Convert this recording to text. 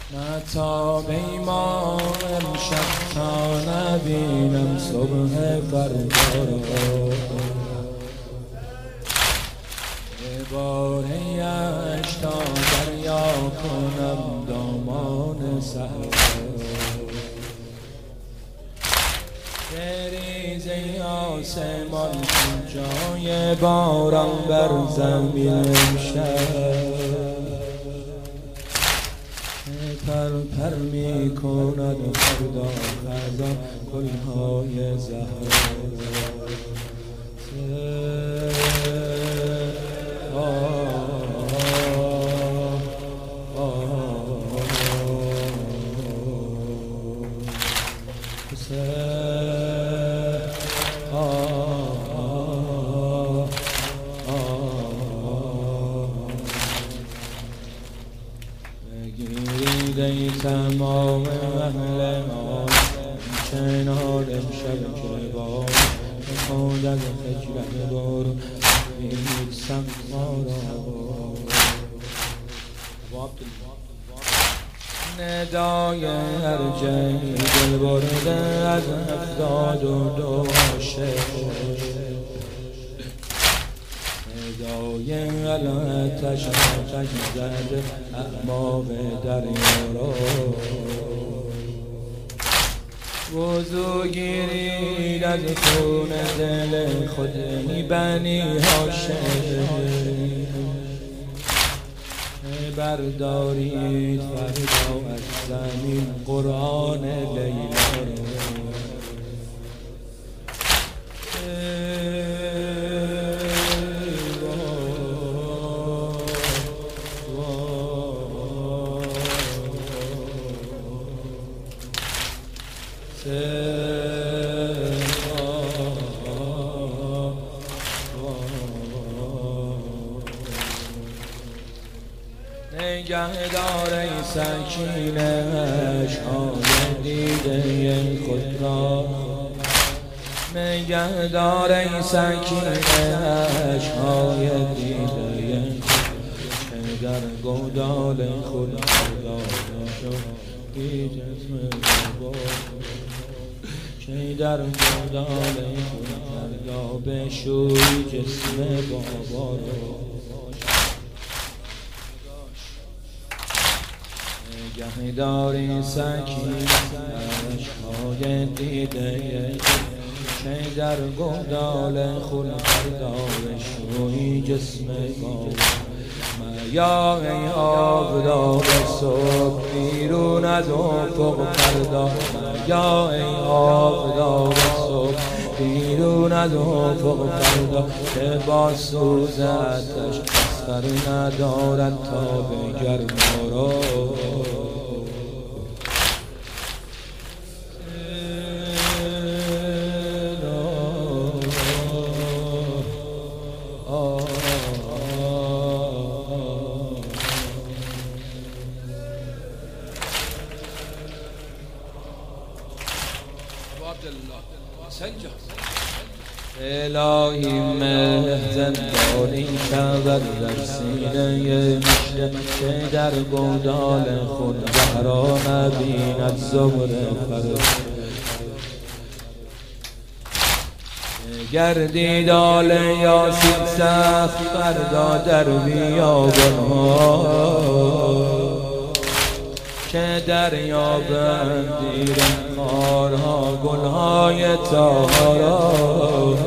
نه تا بیما امشب تا نبینم صبح فردا را، یه باره‌اش تا دریا کنم دامان صحرا، بریزه آسمان جای باران بر زمین امشب، پر پر می کند فردا خزان گلهای زهرا. ای تمام اهل ما چنان امشب که با خود از خجلت برو میکسم ما را، ندای ارجعی دل برده از 72 عاشق، ندای علاتش آتش زده اعماق دریا را، وضو گیرید از خون دل خود بنی هاشم، بردارید فردا از زمین قرآن لیلا را، نگهدار ای سکینه عشقهای دیده خود را، نگهدار ای سکینه عشقهای دیده خود، که در گودال خود فردا شدی جسم بابا، که در گودال خود فردا بشوی جسم بابا را، نگهداری سکینه عشقهای دیده که در گودال خود فردا بشوی جسم بابا، یا ای آفتاب صبح بیرون از افق فردا، یا ای آفتاب صبح بیرون از افق فردا، که با سوز آتش بستر ندارد تا به گرما را، الهی مهزندانی شود در سینه مشته، که در گودال خود زهرا نبیند زهر فردا، گردید آل یاسین سخت فردا در بیابانها، که دریابند دیر خارها گلهای تارا،